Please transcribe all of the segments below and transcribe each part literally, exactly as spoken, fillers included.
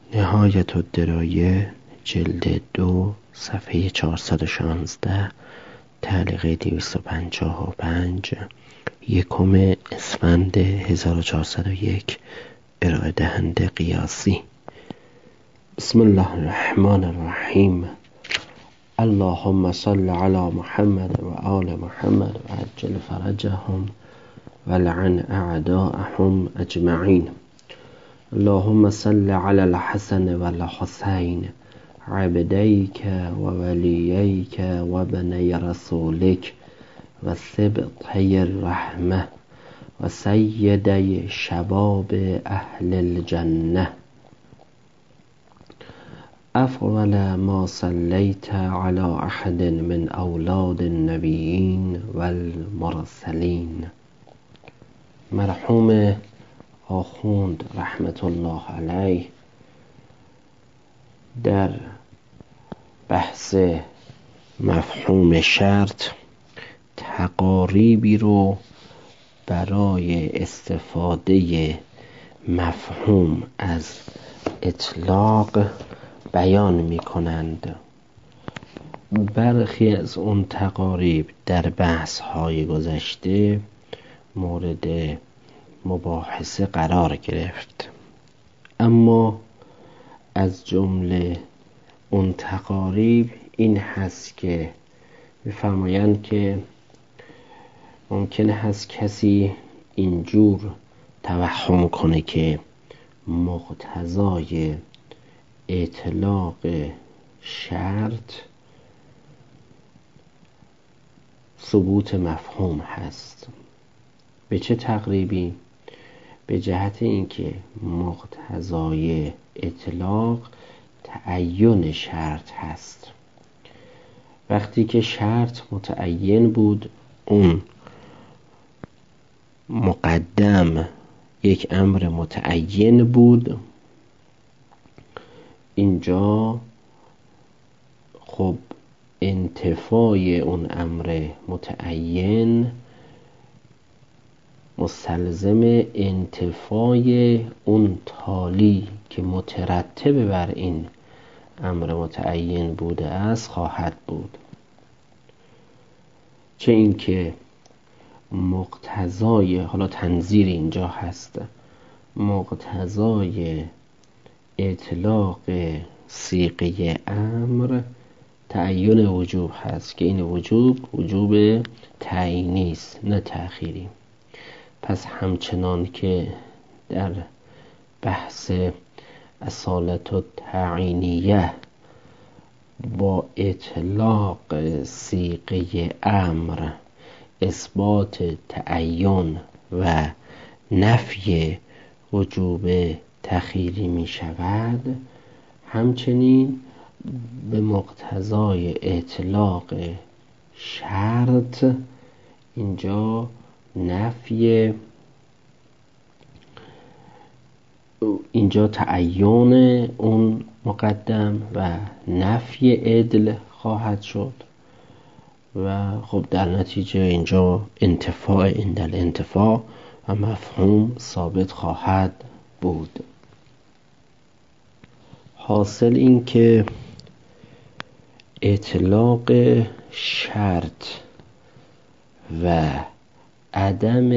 نهایت الدرایه جلد دو صفحه چهارصد و شانزده تعلیق دویست و پنجاه و پنج یکم اسفند هزار و چهارصد و یک ارائه دهنده قیاسی. بسم الله الرحمن الرحیم. اللهم صل علی محمد و آل محمد و عجل فرجهم و لعن اعداءهم اجمعین. اللهم صل علی الحسن و الحسین عبدیک و ولییک و بنی رسولک و سبطی الرحمه و سیدی شباب اهل الجنه. افضل ما صلیت علی احد من اولاد النبیین و المرسلین. مرحوم آخوند رحمت الله علیه در بحث مفهوم شرط تقاریبی رو برای استفاده مفهوم از اطلاق بیان می کنند. برخی از اون تقاریب در بحث های گذشته مورد مباحثه قرار گرفت، اما از جمله اون تقاریب این هست که می‌فرمایند که ممکنه هست کسی اینجور توهم کنه که مقتضای اطلاق شرط ثبوت مفهوم هست. به چه تقریبی؟ به جهت اینکه مقتضای اطلاق تعین شرط هست. وقتی که شرط متعین بود، اون مقدم یک امر متعین بود، اینجا خب انتفای اون امر متعین مستلزم انتفای اون تالی که مترتب بر این امر متعین بوده است خواهد بود. چه اینکه مقتضای، حالا تنظیر اینجا هست، مقتضای اطلاق صیغه امر تعین وجوب هست که این وجوب وجوب تعیینی است نه تأخیری. پس همچنان که در بحث اصالت التعیینیه با اطلاق صیغه امر اثبات تعین و نفی وجوب تأخیری می شود، همچنین به مقتضای اطلاق شرط اینجا نفی اینجا تعین اون مقدم و نفی عدل خواهد شد و خب در نتیجه اینجا انتفاع اندل انتفاع و مفهوم ثابت خواهد بود. حاصل این که اطلاق شرط و عدم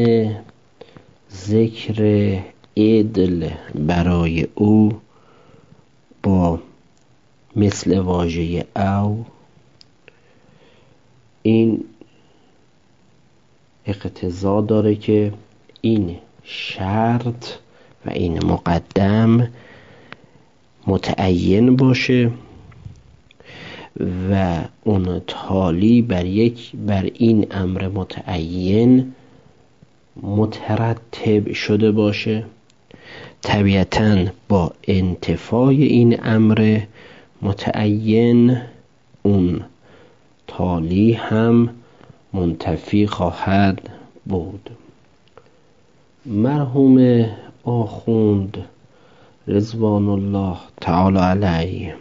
ذکر عدل برای او با مثل واژه او، این اقتضا داره که این شرط و این مقدم متعین باشه و اون تالی بر یک بر این امر متعین مترتب شده باشه. طبیعتاً با انتفای این امر متعین اون تالی هم منتفی خواهد بود. مرحوم آخوند رضوان الله تعالی علیه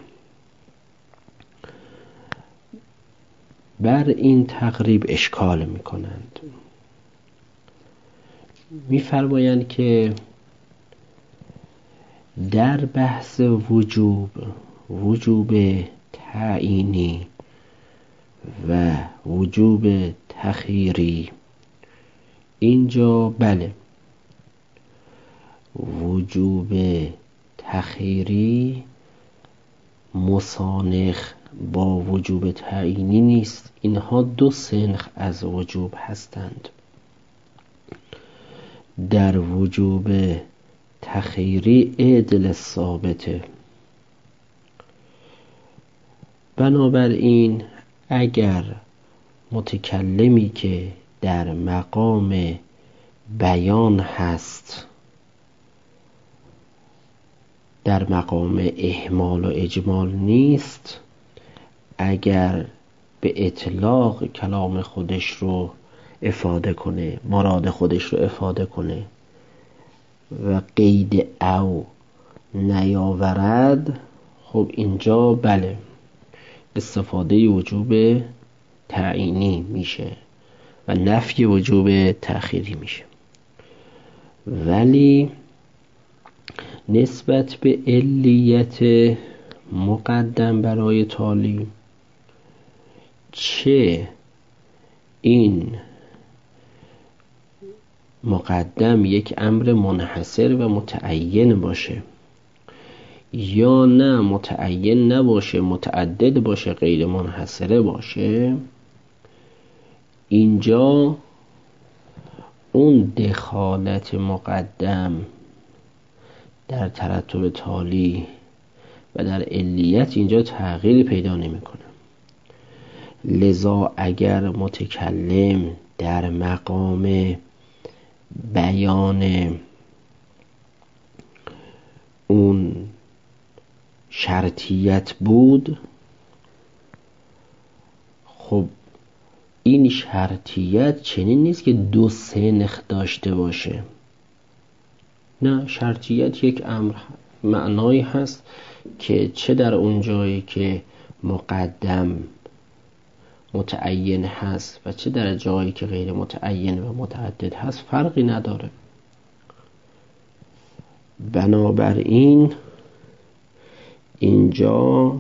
بر این تقریب اشکال می کنند. می فرمایند که در بحث وجوب، وجوب تعیینی و وجوب تخییری، اینجا بله وجوب تخییری مسانخ با وجوب تعیینی نیست. اینها دو سنخ از وجوب هستند. در وجوب تخییری عدل ثابته. بنابراین اگر متکلمی که در مقام بیان هست در مقام اهمال و اجمال نیست، اگر به اطلاق کلام خودش رو افاده کنه، مراد خودش رو افاده کنه و قید او نیاورد، خب اینجا بله استفاده وجوب تعیینی میشه و نفی وجوب تأخیری میشه. ولی نسبت به علیت مقدم برای تالی، چه این مقدم یک امر منحصر و متعین باشه یا نه متعین نباشه، متعدد باشه، غیر منحصره باشه، اینجا اون دخالت مقدم در ترتب تالی و در علیت اینجا تغییری پیدا نمیکنه. لذا اگر متکلم در مقام بیان اون شرطیت بود، خب این شرطیت چنین نیست که دو سنخ داشته باشه. نه، شرطیت یک امر معنایی هست که چه در اون جایی که مقدم متعین هست و چه در جایی که غیر متعین و متعدد هست فرقی نداره. بنابراین اینجا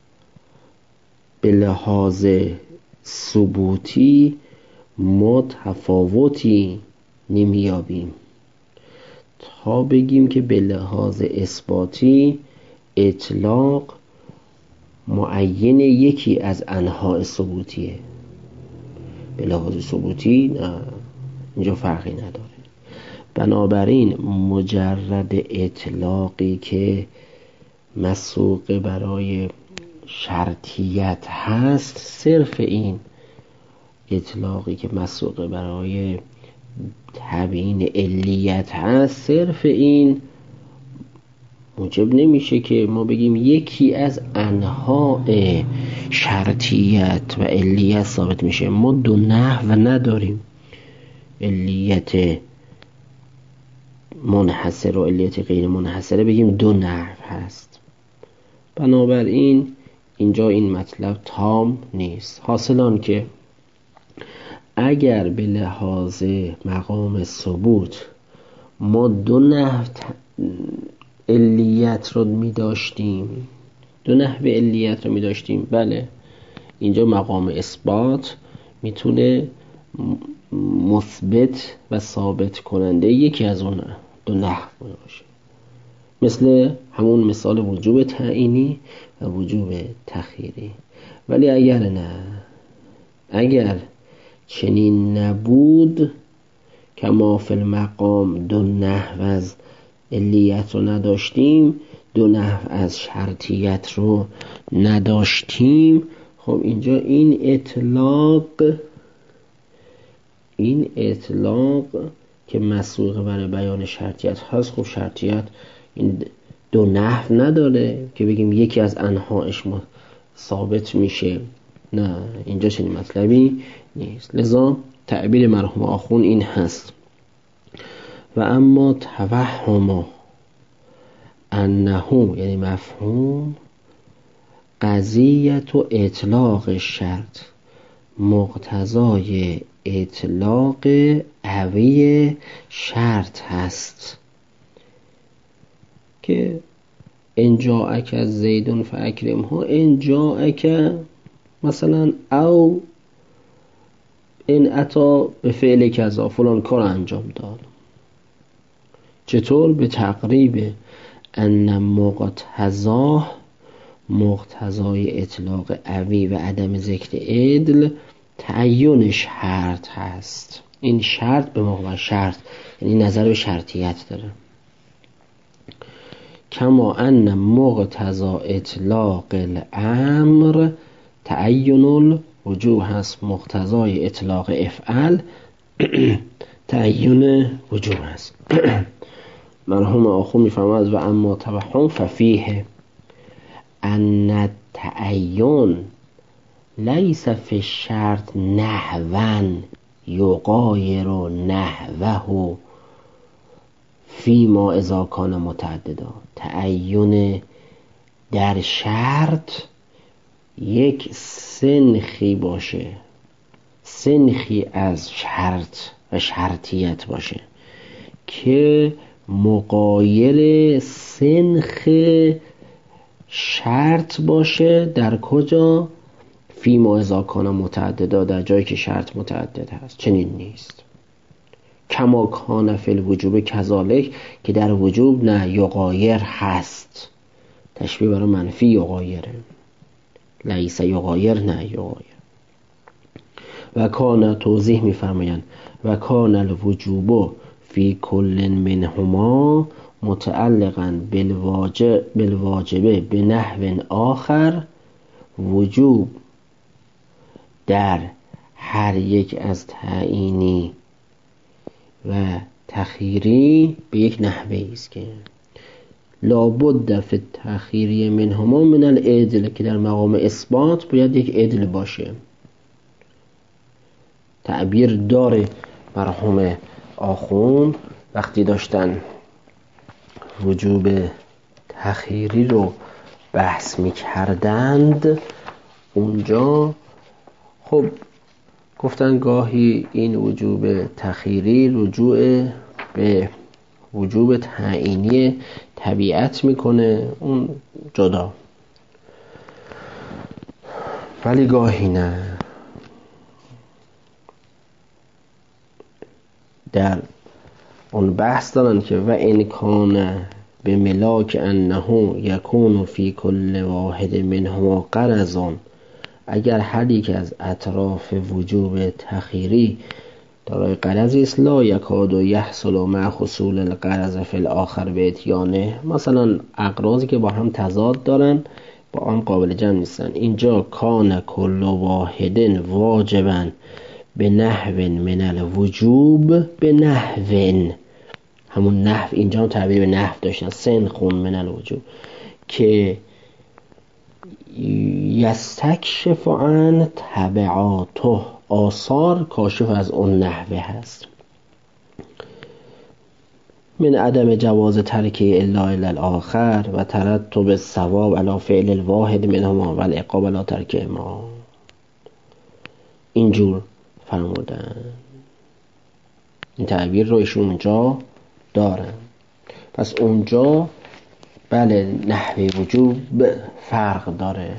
به لحاظ ثبوتی ما تفاوتی نمیابیم تا بگیم که به لحاظ اثباتی اطلاق معین یکی از انواع ثبوتیه. به لحاظ ثبوتی نه، اینجا فرقی نداره. بنابراین مجرد اطلاقی که مسوق برای شرطیت هست، صرف این اطلاقی که مسوق برای تبیین علیت هست، صرف این موجب نمیشه که ما بگیم یکی از انواع شرطیت و علیت ثابت میشه. ما دو نحو نداریم، علیت منحصر و علیت غیر منحصره بگیم دو نحو هست. بنابراین اینجا این مطلب تام نیست. حاصلان که اگر به لحاظ مقام ثبوت ما دو نحو علیت رو می داشتیم دو نحو علیت رو می داشتیم بله، اینجا مقام اثبات میتونه مثبت و ثابت کننده یکی از اون دو نحو باشه، مثل همون مثال وجوب تعیینی و وجوب تخییری. ولی اگر نه، اگر چنین نبود که ما فی المقام دو نحو از علیت رو نداشتیم، دو نحو از شرطیت رو نداشتیم، خب اینجا این اطلاق این اطلاق که مسوق برای بیان شرطیت هست، خب شرطیت این دو نحو نداره که بگیم یکی از انواعش ثابت میشه. نه، اینجا چنین مطلبی نیست. لذا تعبیر مرحوم آخون این هست: و اما توهم انه، یعنی مفهوم قضیت و اطلاق شرط مقتضای اطلاق عوی شرط هست که ان جاءک زیدون فاکرمه، ان جاءک مثلا او این اتا به فعل کذا فلان کار انجام داد. چطور؟ به تقریب ان مقتضا، مقتضای اطلاق اوی و عدم ذکر عدل تعین شرط هست. این شرط به موقع شرط، یعنی نظر به شرطیت داره. کما ان مقتضا اطلاق الامر تعین الوجوب هست. مقتضای اطلاق افعل تعین وجوب هست. مرحوم آخو میفرماد و اما توهم ففیه ان التعین لیس فی الشرط نحوا یغایر نحوه فیما اذا کان متعددا. تعین در شرط یک سنخی باشه، سنخی از شرط و شرطیت باشه که مغایر سنخ شرط باشه. در کجا؟ فیما اذا کان متعددا، در جایی که شرط متعدد هست. چنین نیست. کما کان فی الوجوب کذالک، که در وجوب نه یغایر هست. تشبیه برای منفی یغایره. لیس یغایر نه یغایر. و کان توضیح میفرمایند و کان الوجوب فی کل منهما متعلقا بالواجب بالواجبه به نحو آخر. وجوب در هر یک از تعیینی و تخییری به یک نحوه است که لابد فی التخییری منهما من العدل، که در مقام اثبات باید یک عدل باشه. تعبیر داره مرحوم آخوند وقتی داشتن وجوب تخییری رو بحث می کردند، اونجا خب گفتن گاهی این وجوب تخییری رجوع به وجوب تعیینی طبیعت میکنه، اون جدا، ولی گاهی نه. در اون بحث دارن که و ان کان به ملاک انه یکون فی کل واحد منهما غرضون، اگر هر یک از اطراف وجوب تخییری دارای غرضی است، لا یکاد و یحصل مع حصول الغرض فی الاخر به اتیانه، مثلا اغراضی که با هم تضاد دارن با آن قابل جمع نیستن. اینجا کان کل واحد واجبا به نحو من الوجوب به نحو، همون نحو اینجا هم تعبیر به نحو داشتن، سن خون من الوجوب، که یستکشف عن تبعاته، آثار کاشف از اون نحوه هست. من عدم جواز ترکه الا الی الاخر و ترتب الثواب علی فعل الواحد منهما و العقاب علی ترکه ما. اینجور فرمودن، این تعبیر رو ایشون اونجا دارن. پس اونجا بله نحوه وجوب فرق داره.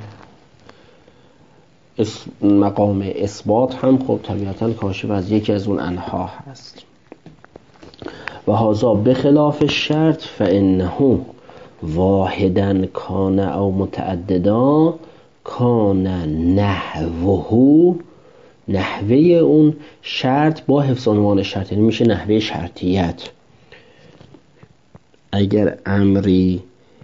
مقام اثبات هم خب طبیعتا کاشف از یکی از اون انها هست. و هذا بخلاف الشرط فانه واحدا کان او متعددا کان نحوه، نحوه اون شرط با حفظ عنوان شرط، یعنی میشه نحوه شرطیت. اگر امری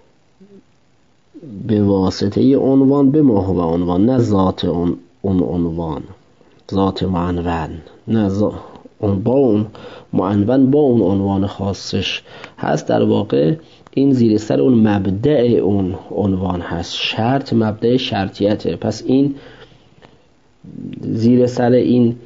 به واسطه عنوان به ما هو عنوان، نه ذات اون اون عنوان، ذات معنون، نه اون با اون معنون با اون عنوان خاصش هست، در واقع این زیر سر اون مبدأ اون عنوان هست. شرط مبدأ شرطیته، پس این زیر سر این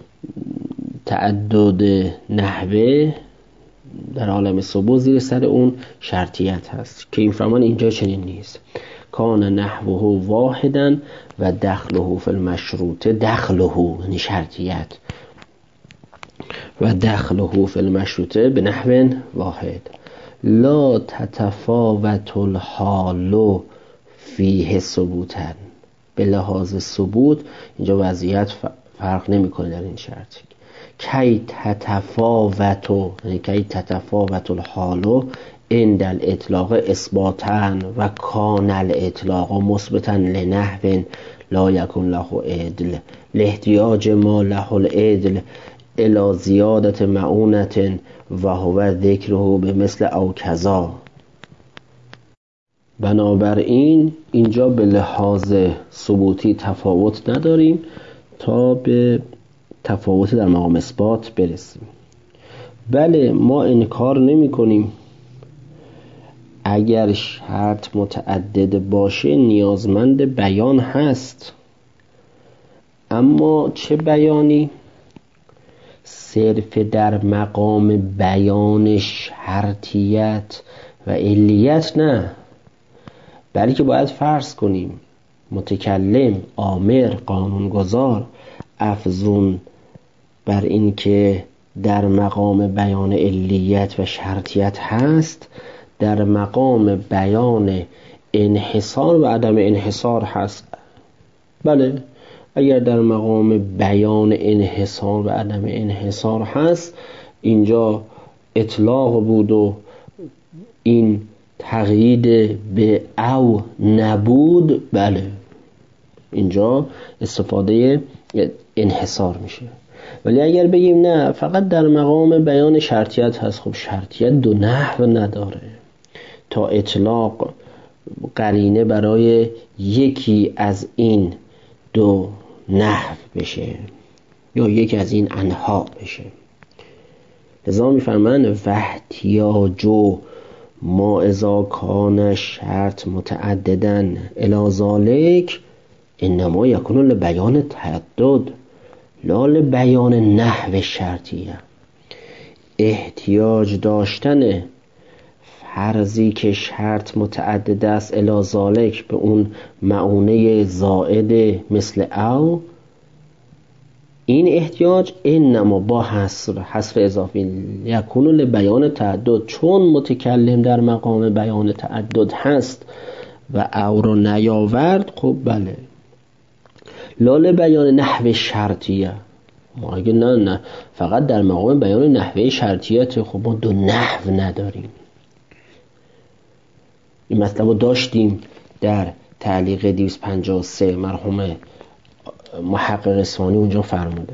تعدد نحوه در عالم ثبوت زیر سر اون شرطیت هست که این فرمان اینجا چنین نیست. کان نحوه واحدا و دخله فی المشروط، دخله یعنی شرطیت، و دخله فی المشروطه به نحو واحد. لا تتفاوت الحال فیه ثبوتن. به لحاظ ثبوت اینجا وضعیت فرق نمیکنه در این شرط. کی تتفاوت، یعنی کی تتفاوت الحال عند الاطلاق اثباتن و کان الاطلاق مثبتا لنحو لا یکن له عدل لاحتیاج ما له العدل الی زیادت معونت و هو ذکره به مثل او کذا. بنابراین اینجا به لحاظ ثبوتی تفاوت نداریم تا به تفاوت در مقام اثبات برسیم. بله ما انکار نمی کنیم اگر شرط متعدد باشه نیازمند بیان هست، اما چه بیانی؟ صرف در مقام بیان شرطیت و علیت نه، بلکه باید فرض کنیم متکلم، آمر، قانونگذار افزون بر این که در مقام بیان علیت و شرطیت هست، در مقام بیان انحصار و عدم انحصار هست. بله اگر در مقام بیان انحصار و عدم انحصار هست، اینجا اطلاق بود و این تقیید به او نبود، بله اینجا استفاده انحصار میشه. ولی اگر بگیم نه فقط در مقام بیان شرطیت هست، خب شرطیت دو نحو نداره تا اطلاق قرینه برای یکی از این دو نحو بشه یا یکی از این انواع بشه. لذا میفرمند واحتیاج ما اذا کان شرط متعددن الی ذالک انما یکون لبیان تعدد لا لبیان نحو شرطیه. احتیاج داشتن فرضی که شرط متعدد است الی ذالک به اون معونه زائد مثل او، این احتیاج انما با حصر حصر اضافی یکون لبیان تعدد، چون متکلم در مقام بیان تعدد هست و او رو نیاورد، خب بله لا بیان نحو شرطیه. ما اگه نه نه فقط در مقام بیان نحوه شرطیت، خب ما دو نحو نداریم. این مطلب رو داشتیم در تعلیق دویست و پنجاه و سه مرحوم محقق اصفهانی اونجا فرموده.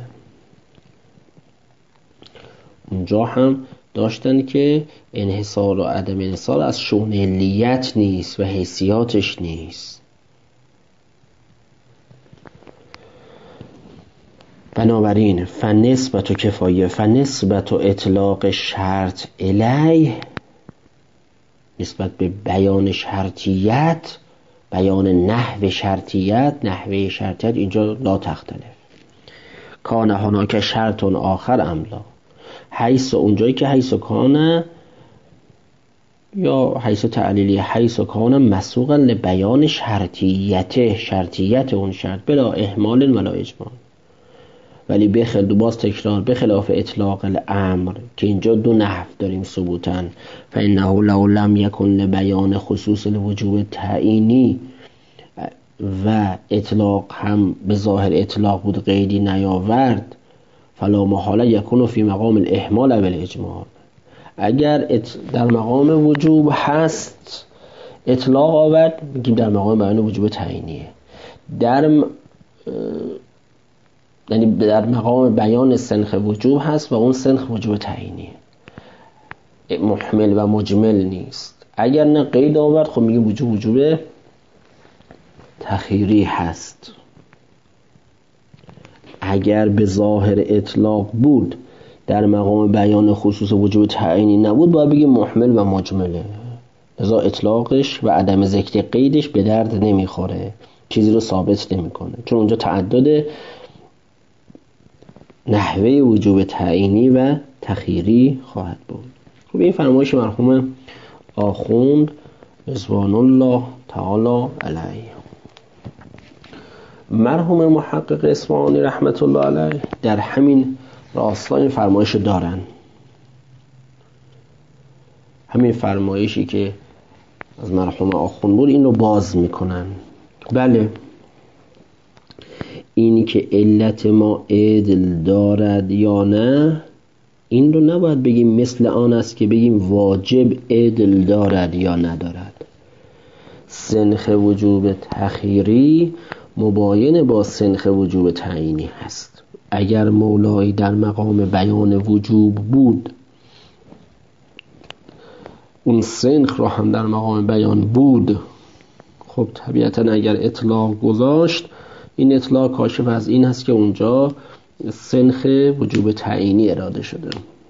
اونجا هم داشتن که انحصار و عدم انحصار از شؤون علیت نیست و حیثیاتش نیست. بنابراین فنسبت و کفایه فنسبت و اطلاق شرط الیه نسبت به بیان شرطیت، بیان نحو شرطیت، نحوه شرطیت اینجا لا تختلف. کان هناک شرط آخر املا، حیث اونجایی که حیث کان یا حیث تعلیلی حیث کان مسوقا لبیان شرطیت، شرطیت اون شرط بلا اهمال ولا اجمال. ولی بخل دو باز تکرار بخلاف اطلاق الامر که اینجا دو نحو داریم ثبوتن، فانه لو لم یکن لبیان خصوص الوجوب تعیینی و اطلاق هم به ظاهر اطلاق بود قیدی نیاورد، فلا محاله یکون فی مقام الاهمال و الاجمال. اگر در مقام وجوب هست اطلاق آورد میگیم در مقام بیان وجوب تعیینیه، در م... یعنی در مقام بیان سنخ وجوب هست و اون سنخ وجوب تعیینیه، محمل و مجمل نیست. اگر نه قید آورد خب میگه وجوب وجوب تخییری هست. اگر به ظاهر اطلاق بود در مقام بیان خصوص وجوب تعیینی نبود باید بگیم محمل و مجمله. لذا اطلاقش و عدم ذکر قیدش به درد نمیخوره، چیزی رو ثابت نمیکنه، چون اونجا تعدد نحوه وجوب تعیینی و تخییری خواهد بود. خب این فرمایش مرحوم آخوند رضوان الله تعالی علیه. مرحوم محقق اصفهانی رحمت الله علیه در همین راستا این فرمایش دارن. همین فرمایشی که از مرحوم آخوند بود این رو باز میکنن. بله، این که علت ما عدل دارد یا نه، این رو نباید بگیم مثل آن است که بگیم واجب عدل دارد یا ندارد. سنخ وجوب تخییری مباین با سنخ وجوب تعیینی هست. اگر مولایی در مقام بیان وجوب بود، اون سنخ رو هم در مقام بیان بود، خب طبیعتا اگر اطلاق گذاشت، این اطلاق کاشف از این هست که اونجا سنخ وجوب تعیینی اراده شده.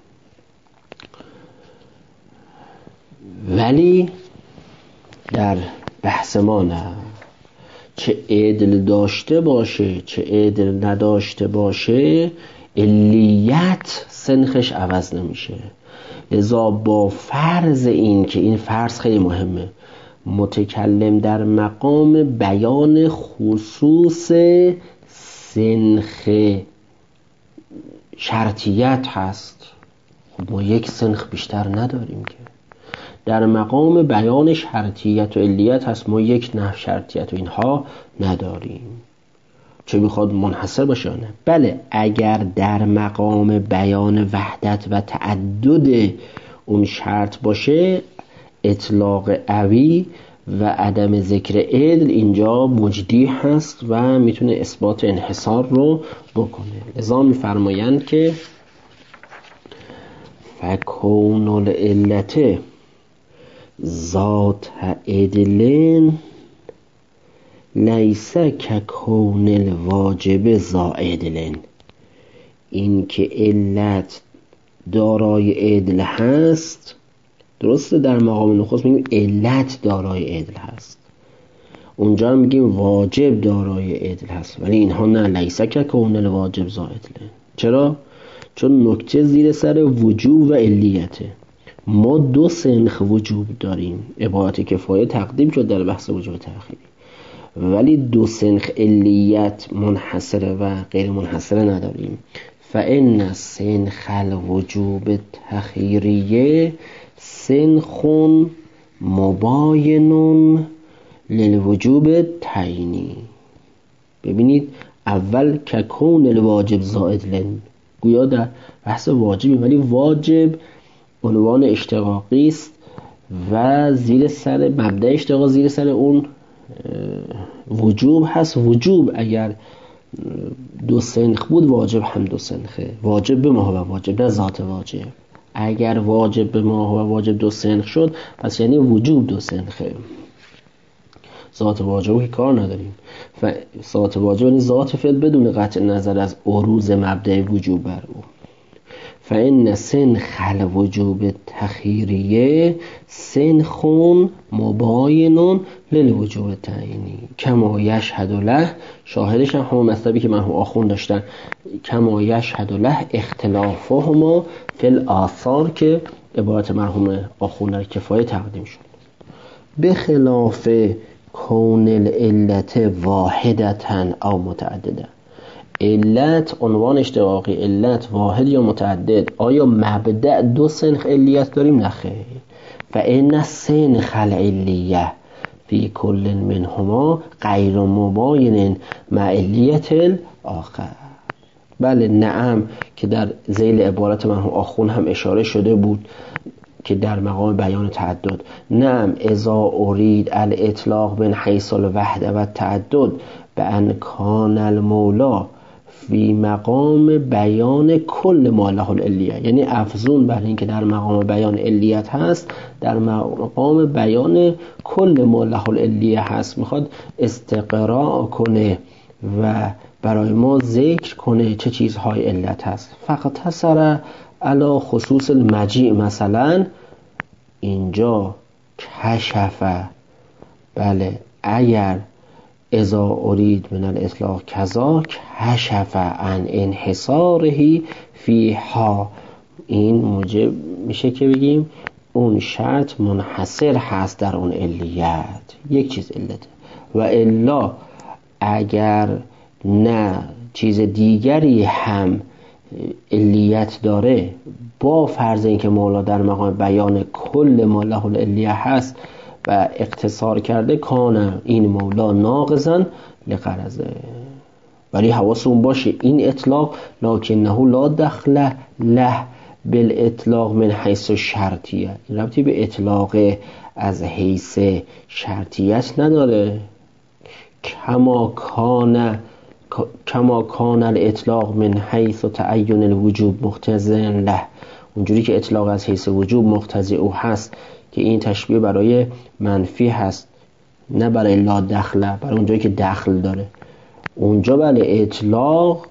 ولی در بحث ما نه، چه عدل داشته باشه چه عدل نداشته باشه، علیت سنخش عوض نمیشه. لذا با فرض این که این فرض خیلی مهمه، متکلم در مقام بیان خصوص سنخ شرطیت هست، خب ما یک سنخ بیشتر نداریم که. در مقام بیان شرطیت و علیت هست، ما یک نحو شرطیت و اینها نداریم. چه میخواد منحصر باشه نه؟ بله، اگر در مقام بیان وحدت و تعدد اون شرط باشه، اطلاق عوی و عدم ذکر عدل اینجا مجدی هست و میتونه اثبات انحصار رو بکنه. لذا میفرمایند که فکون العلت ذات عدلن لیس ککون الواجب ذا عدلن. این که علت دارای عدل هست، درسته در مقام نخست میگیم علت دارای عدل هست، اونجا میگیم واجب دارای عدل هست، ولی اینها نه، لیس ککون الواجب ذا عدلن. چرا؟ چون نکته زیر سر وجوب و علیته. ما دو سنخ وجوب داریم، عبارت کفایه تقدیم شد در بحث وجوب تأخیری، ولی دو سنخ علیت منحصره و غیر منحصره نداریم. فإن سنخ الوجوب تأخیریه سنخ مباین للوجوب تعیینی. ببینید، اول ککون الواجب زائد، گویا در بحث واجبی، ولی واجب عنوان اشتقاقی است و زیر سر مبدأ اشتقاق زیر سر اون وجوب هست. وجوب اگر دو سنخ بود، واجب هم دو سنخه. واجب به ما و واجب، نه ذات واجب. اگر واجب به ما و واجب دو سنخ شد، پس یعنی وجوب دو سنخه. ذات واجب که کار نداریم. ذات واجب یعنی ذات فعل بدون قطع نظر از عروض مبدأ وجوب بر او. فإن سنخ الوجوب تأخیریه سنخ مباین للوجوب تعیینی کما یشهد له. شاهدش هم همون مطلبی که مرحوم آخوند داشتن، کما یشهد له اختلافهما فی الآثار، که عبارت مرحوم آخوند در کفایه تقدیم شد. به خلاف کون العلت واحدتن او متعددن. علت عنوان اشتقاقی، علت واحد یا متعدد. آیا مبدأ دو سنخ علیت داریم؟ نخیر. فإن سنخ العلیه فی کل منهما غیر مباین مع علیت الاخر. بله نعم، که در ذیل عبارت مرحوم آخوند هم اشاره شده بود که در مقام بیان تعدد، نعم اذا ارید الاطلاق بین حیث الوحده و تعدد به ان کان المولا فی مقام بیان کل ما له العلیه، یعنی افزون بر این که در مقام بیان علیت هست، در مقام بیان کل ما له العلیه هست، میخواد استقراء کنه و برای ما ذکر کنه چه چیزهای علت هست. فقط تصر علی خصوص المجیع، مثلا اینجا کشفه، بله اگر اذا ارید من الاطلاق کذا کشف عن انحصاره فیها، این موجب میشه که بگیم اون شرط منحصر هست در اون علیت، یک چیز علته. و الا اگر نه چیز دیگری هم علیت داره، با فرض اینکه مولا در مقام بیان کل ما له العلیه هست و اقتصار کرده، کان این مولا ناقضا لغرضه. ولی حواسون باشه این اطلاق لکنه لا دخل له بالاطلاق من حیث شرطیه، این ربطی به اطلاق از حیث شرطیت نداره. کما کان کما کان الاطلاق من حیث تعین الوجوب مقتضی له، اونجوری که اطلاق از حیث وجوب مقتضی او هست که این تشبیه برای منفی هست نه برای لا دخله، برای اونجایی که دخل داره. اونجا بله اطلاق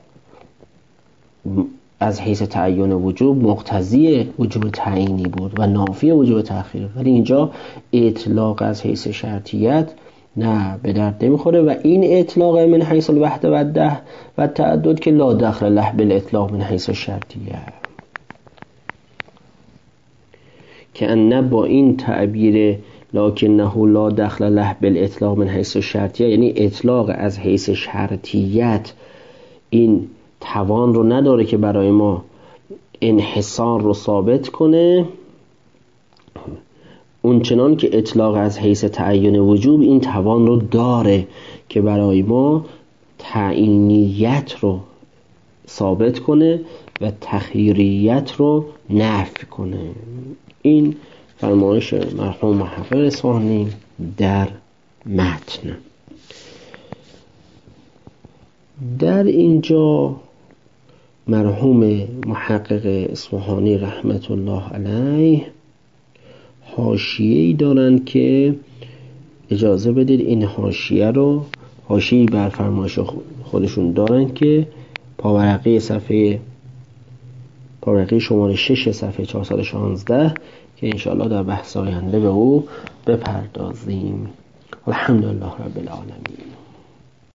از حیث تعین وجوب مقتضی وجوب تعیینی بود و نافی وجوب تأخیر، ولی اینجا اطلاق از حیث شرطیت نه به درد نمیخوره و این اطلاق من حیث الوحده و ده و تعدد که لا دخل له بالاطلاق من حیث شرطیه، که ان با این تعبیر لکنه لا دخل له بالاطلاق من حیث شرطیه، یعنی اطلاق از حیث شرطیت این توان رو نداره که برای ما انحصار رو ثابت کنه، اون چنان که اطلاق از حیث تعین وجوب این توان رو داره که برای ما تعیینیت رو ثابت کنه و تخییریت رو نفی کنه. این فرمایش مرحوم محقق اصفهانی در متن. در اینجا مرحوم محقق اصفهانی رحمت الله علیه حاشیه‌ای دارن که اجازه بدید این حاشیه رو حاشیه‌ای بر فرمایش خودشون دارن که پاورقی صفحه پاورقی شماره شش صفحه چهارصد و شانزده که انشاءالله در بحث آینده به او بپردازیم. الحمدلله رب العالمین.